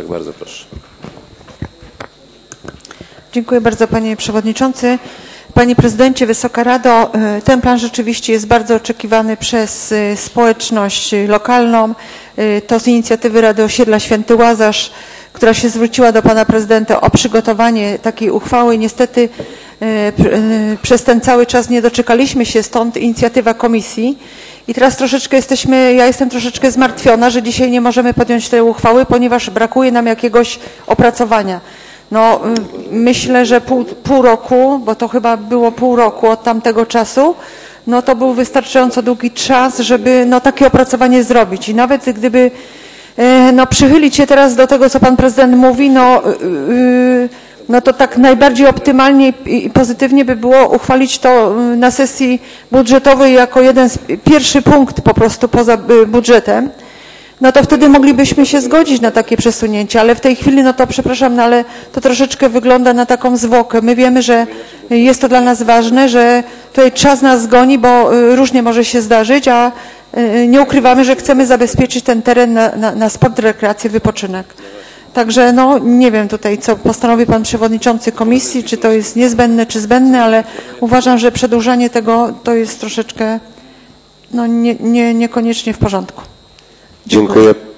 Tak, bardzo proszę. Dziękuję bardzo, panie przewodniczący. Panie prezydencie, Wysoka Rado, ten plan rzeczywiście jest bardzo oczekiwany przez społeczność lokalną. To z inicjatywy Rady Osiedla Święty Łazarz, która się zwróciła do pana prezydenta o przygotowanie takiej uchwały. Niestety przez ten cały czas nie doczekaliśmy się, stąd inicjatywa komisji. I teraz troszeczkę ja jestem troszeczkę zmartwiona, że dzisiaj nie możemy podjąć tej uchwały, ponieważ brakuje nam jakiegoś opracowania. No, myślę, że pół roku, bo to chyba było pół roku od tamtego czasu, no to był wystarczająco długi czas, żeby no, takie opracowanie zrobić. I nawet gdyby no, przychylić się teraz do tego, co pan prezydent mówi, no to tak najbardziej optymalnie i pozytywnie by było uchwalić to na sesji budżetowej jako pierwszy punkt po prostu poza budżetem. No to wtedy moglibyśmy się zgodzić na takie przesunięcie, ale w tej chwili, no to przepraszam, no ale to troszeczkę wygląda na taką zwłokę. My wiemy, że jest to dla nas ważne, że tutaj czas nas goni, bo różnie może się zdarzyć, a nie ukrywamy, że chcemy zabezpieczyć ten teren na sport, rekreację, wypoczynek. Także no nie wiem tutaj, co postanowi pan przewodniczący komisji, czy to jest niezbędne, czy zbędne, ale uważam, że przedłużanie tego to jest troszeczkę no niekoniecznie w porządku. Dziękuję.